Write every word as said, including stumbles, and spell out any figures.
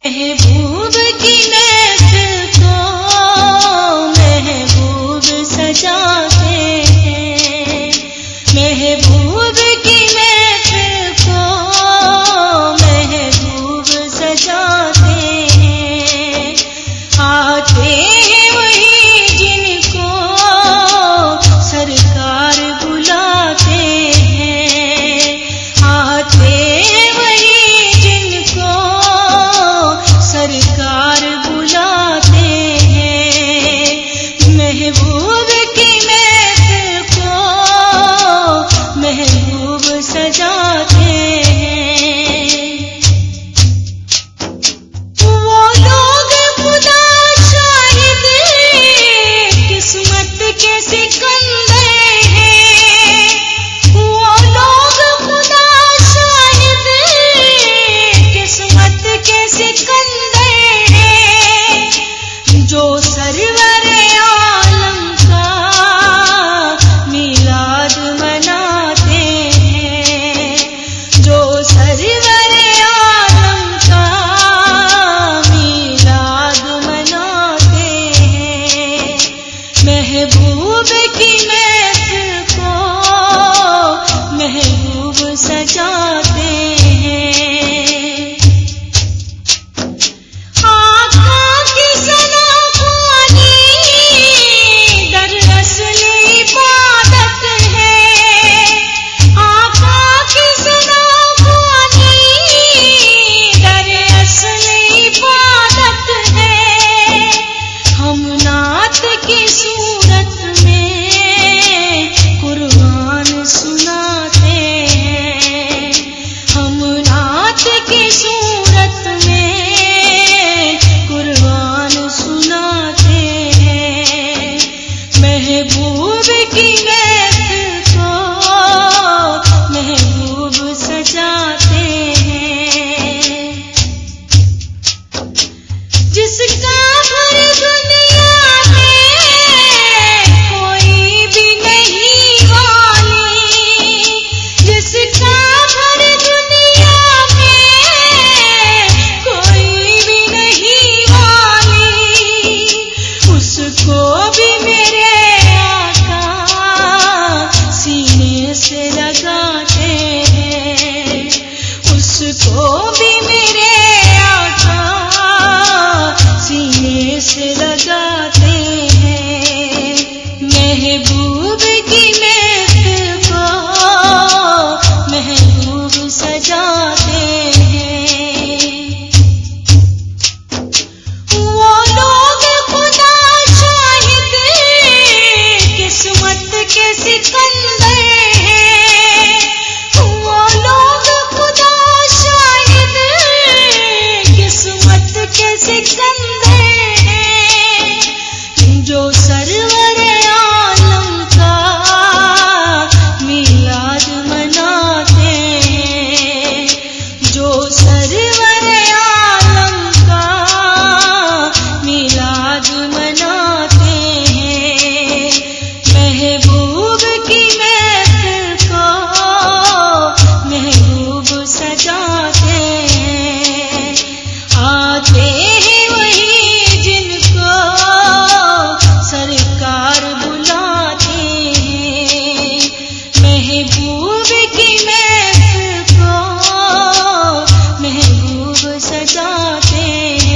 محبوب کی محفل کو محبوب سجاتے ہیں، محبوب کی محفل کو محبوب سجاتے ہیں، آتے ہیں وہی جن کو سرکار بلاتے ہیں، آتے سرکار بلاتے ہیں، محبوب کی محفل کو محبوب سجاتے ہیں، وہ لوگ خدا شاہد قسمت کے سکندر ہیں، وہ لوگ خدا شاہد قسمت کے سکندر جو سرور عالم کا میلاد مناتے ہیں، جو سرور عالم کا میلاد مناتے ہیں، محبوب کی محفل کو محبوب سجاتے ہیں، محبوب کی محفل کو محبوب سجاتے ہیں، جس کا ہر دنیا میں کوئی بھی نہیں والی، جس کا ہر دنیا میں کوئی بھی نہیں والی، اس کو بھی میرے سے لگاتے ہیں، اس کو بھی میرے آقا سینے سے لگاتے ہیں، محبوب کی محفل کو محبوب سجاتے ہیں، وہ لوگ خدا شاہد قسمت کے سکندر جو سرور عالم کا میلاد مناتے ہیں، جو سرور عالم کا میلاد مناتے ہیں، محبوب کی محفل کو محبوب سجاتے ہیں، آتے ہیں وہی جن کو سرکار بلاتے ہیں، محبوب کی محفل کو محبوب سجاتے ہیں۔